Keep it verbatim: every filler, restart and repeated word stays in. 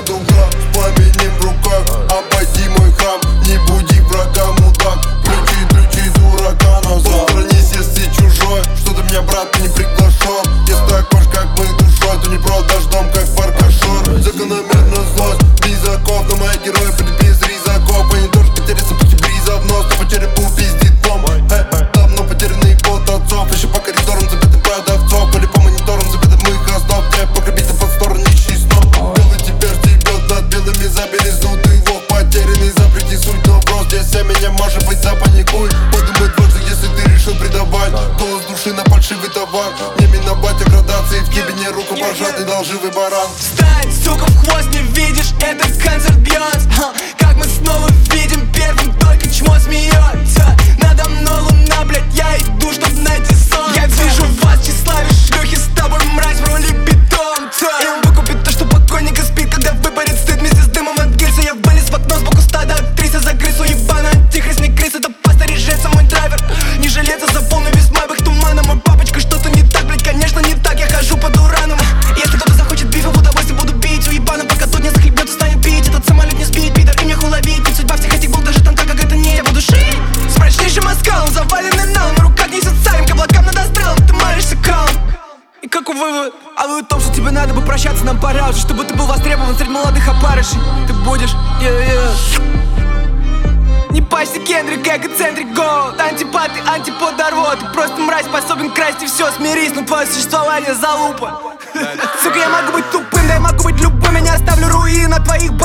Сяду в град с пламенем в руках. Обойди мой храм, не буди врага, мудак. Ключи, ключи, дурака назад. Повернись, если чужой. Что ты меня, брат, ты не приглашен. Если такой, как мы душой, то не продашь дом, как фаркашор. Закономерно злость, близаков. Но мои герои были без ризаков. Они тоже потеряться пути бриза в нос. Но по черепу пиздит дом. Э, давно потерянный пот отцов. Еще по коридорам забитых продавцов. Были по мониторам забитых моих основ. Где погребить под сторону нищий сном. Белый теперь стебет над белыми за белизну. Ты вов потерянный, запрети суть. Но вопрос здесь вся меня может быть запаникуй. Подумай дважды, если ты решил предавать голос души на фальшивый товар. Не миновать о градации в кибине. Руку пожать, ты долживый баран. Встань, сука, в хвост, не видишь, этот концерт бьется. Как мы снова видим первым, только чмо смеется. Надо мной луна, блядь, я иду, чтоб найти сон. Я вижу вас, тщеславие шлюхи, с тобой мразь в роли питомца. И он выкупит то, что покойника спит, когда выпарит стыд вместе с дымом от гильза. Я вылез в окно сбоку стада актриса, за крысу ебана, антихрист, не крыс, это паста режется мой драйвер. Не жалеется за полный вес моих туманов. Мой папочка, что-то не так, блядь, конечно не так, я хожу под ураном. Если кто-то захочет бифа, в удовольствие буду бить уебана, пока тот не захлебнет, станет пить. Этот самолет не сбить, пидор, и мне уловить. Ведь судьба всех этих был даже там, так как это не я буду шить. С мрачнейшим оскалом, заваленным налом, на руках несет царем, к облакам над астралом. Ты маришься калом. И какой вывод? А вывод в том, что тебе надо бы прощаться, нам пора уже, чтобы ты был востребован среди молодых опарышей. Ты будешь, yeah, yeah. Не пайся, Кендрик, эгоцентрик, голод. Антипат и антипод рвот. Ты просто мразь, способен красть и все, смирись. Но твое существование залупа. Сука, я могу быть тупым, да я могу быть любым. Я не оставлю руин от твоих